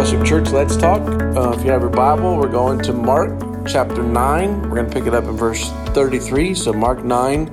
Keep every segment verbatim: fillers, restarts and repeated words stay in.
Fellowship Church, let's talk. Uh, if you have your Bible, we're going to Mark chapter nine. We're going to pick it up in verse thirty-three. So Mark nine,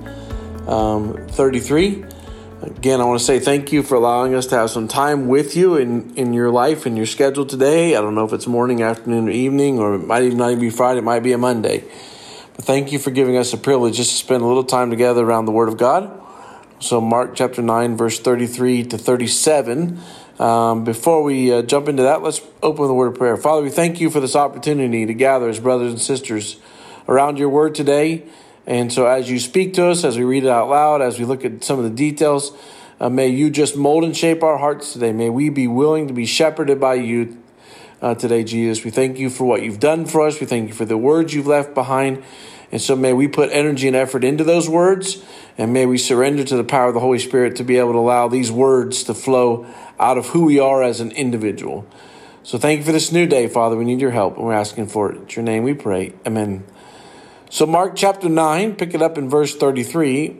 um, thirty-three. Again, I want to say thank you for allowing us to have some time with you in, in your life and your schedule today. I don't know if it's morning, afternoon, or evening, or it might even not even be Friday. It might be a Monday. But thank you for giving us a privilege just to spend a little time together around the Word of God. So Mark chapter nine, verse thirty-three to thirty-seven. Um, before we uh, jump into that, let's open with a word of prayer. Father, we thank you for this opportunity to gather as brothers and sisters around your word today. And so as you speak to us, as we read it out loud, as we look at some of the details, uh, may you just mold and shape our hearts today. May we be willing to be shepherded by you uh, today, Jesus. We thank you for what you've done for us. We thank you for the words you've left behind. And so may we put energy and effort into those words, and may we surrender to the power of the Holy Spirit to be able to allow these words to flow out of who we are as an individual. So thank you for this new day, Father. We need your help, and we're asking for it. In your name we pray. Amen. So Mark chapter nine, pick it up in verse thirty-three.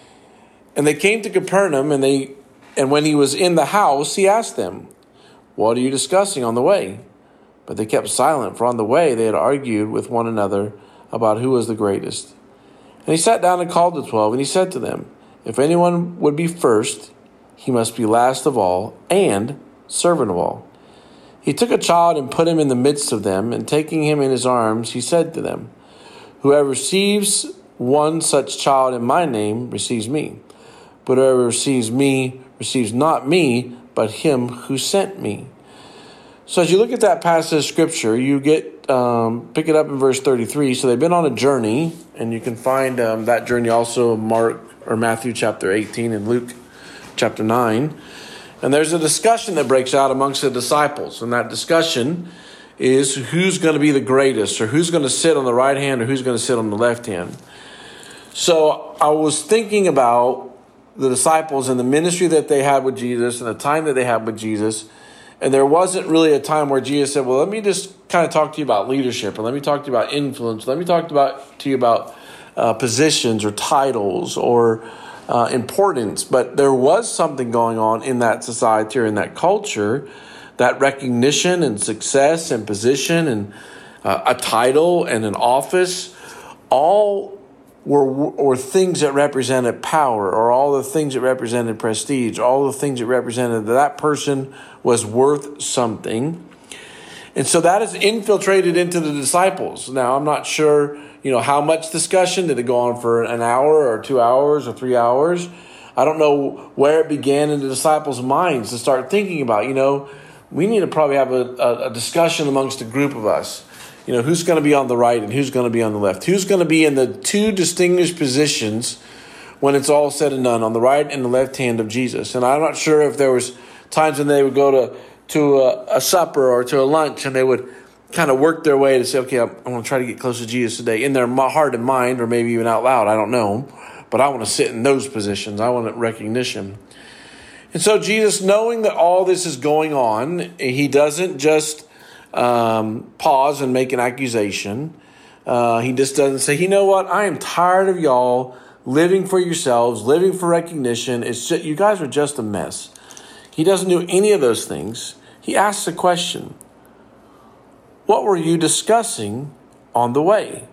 And they came to Capernaum, and they and when he was in the house, he asked them, "What are you discussing on the way?" But they kept silent, for on the way they had argued with one another about who was the greatest. And he sat down and called the twelve, and he said to them, "If anyone would be first, he must be last of all and servant of all." He took a child and put him in the midst of them, and taking him in his arms, he said to them, "Whoever receives one such child in my name receives me. But whoever receives me receives not me, but him who sent me." So as you look at that passage of scripture, you get, um, pick it up in verse thirty-three. So they've been on a journey, and you can find um, that journey also in Mark or Matthew chapter eighteen and Luke chapter nine. And there's a discussion that breaks out amongst the disciples. And that discussion is who's going to be the greatest, or who's going to sit on the right hand, or who's going to sit on the left hand. So I was thinking about the disciples and the ministry that they had with Jesus and the time that they had with Jesus. And there wasn't really a time where Jesus said, well, let me just kind of talk to you about leadership, and let me talk to you about influence. Let me talk about to you about uh, positions or titles or uh, importance. But there was something going on in that society or in that culture, that recognition and success and position and uh, a title and an office, all were, were things that represented power, or all the things that represented prestige, all the things that represented that that person was worth something. And so that is infiltrated into the disciples. Now, I'm not sure, you know, how much discussion. Did it go on for an hour or two hours or three hours? I don't know where it began in the disciples' minds to start thinking about, you know, we need to probably have a, a, a discussion amongst a group of us. You know, who's going to be on the right and who's going to be on the left? Who's going to be in the two distinguished positions when it's all said and done, on the right and the left hand of Jesus? And I'm not sure if there was times when they would go to, to a, a supper or to a lunch, and they would kind of work their way to say, okay, I'm, I'm going to try to get close to Jesus today, in their heart and mind, or maybe even out loud. I don't know. But I want to sit in those positions. I want recognition. And so Jesus, knowing that all this is going on, he doesn't just um, pause and make an accusation. Uh, he just doesn't say, you know what? I am tired of y'all living for yourselves, living for recognition. It's just, you guys are just a mess. He doesn't do any of those things. He asks a question. What were you discussing on the way?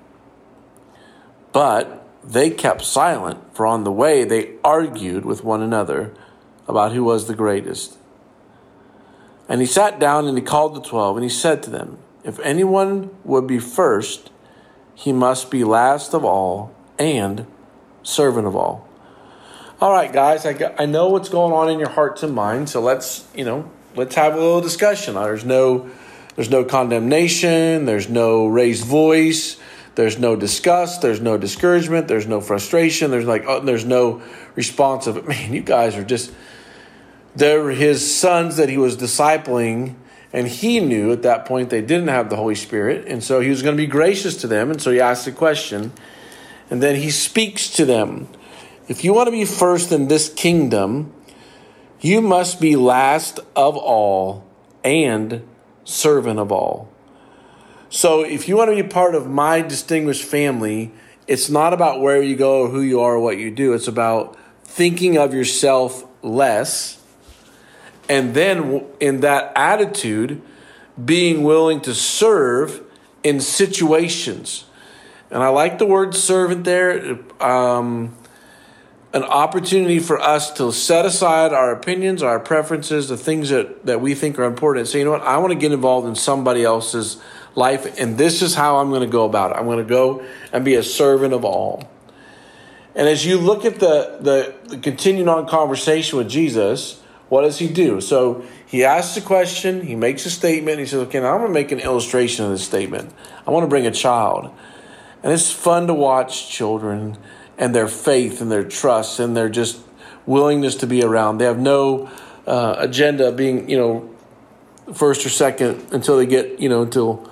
But they kept silent, for on the way they argued with one another about who was the greatest. And he sat down and he called the twelve, and he said to them, if anyone would be first, he must be last of all and servant of all. All right, guys, I, got, I know what's going on in your hearts and minds, so let's, you know, let's have a little discussion. There's no, there's no condemnation, there's no raised voice, there's no disgust, there's no discouragement, there's no frustration, there's like, oh, there's no response of, man, you guys are just, they're his sons that he was discipling, and he knew at that point they didn't have the Holy Spirit, and so he was going to be gracious to them, and so he asked a question, and then he speaks to them. If you want to be first in this kingdom, you must be last of all and servant of all. So if you want to be part of my distinguished family, it's not about where you go or who you are or what you do. It's about thinking of yourself less, and then in that attitude, being willing to serve in situations. And I like the word servant there. Um, an opportunity for us to set aside our opinions, our preferences, the things that, that we think are important. And say, you know what, I want to get involved in somebody else's life, and this is how I'm going to go about it. I'm going to go and be a servant of all. And as you look at the, the, the continuing on conversation with Jesus, what does he do? So he asks a question, he makes a statement, he says, okay, now I'm going to make an illustration of this statement. I want to bring a child. And it's fun to watch children and their faith and their trust and their just willingness to be around. They have no uh, agenda of being, you know, first or second until they get, you know, until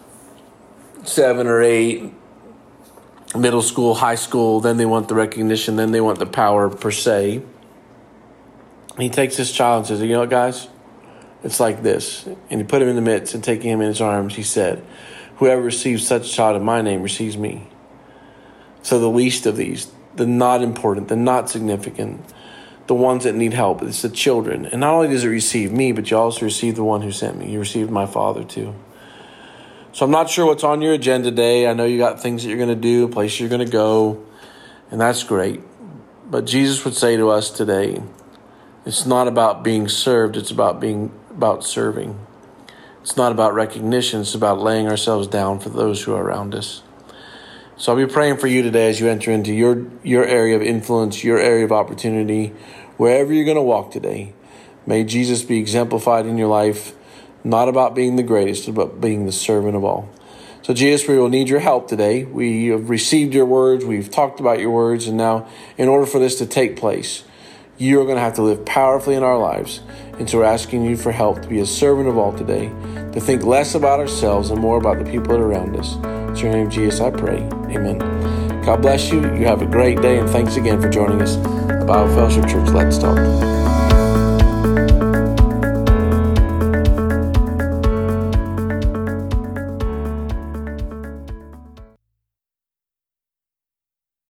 seven or eight, middle school, high school. Then they want the recognition. Then they want the power per se. He takes this child and says, you know what, guys? It's like this. And he put him in the midst, and taking him in his arms, he said, whoever receives such a child in my name receives me. So the least of these, the not important, the not significant, the ones that need help, it's the children. And not only does it receive me, but you also receive the one who sent me. You received my Father too. So I'm not sure what's on your agenda today. I know you got things that you're going to do, places you're going to go, and that's great. But Jesus would say to us today, it's not about being served, it's about being about serving. It's not about recognition, it's about laying ourselves down for those who are around us. So I'll be praying for you today as you enter into your, your area of influence, your area of opportunity, wherever you're going to walk today. May Jesus be exemplified in your life, not about being the greatest, but being the servant of all. So Jesus, we will need your help today. We have received your words, we've talked about your words, and now in order for this to take place, you are going to have to live powerfully in our lives. And so we're asking you for help to be a servant of all today, to think less about ourselves and more about the people that are around us. In your name, Jesus, I pray. Amen. God bless you. You have a great day, and thanks again for joining us at Bible Fellowship Church. Let's talk.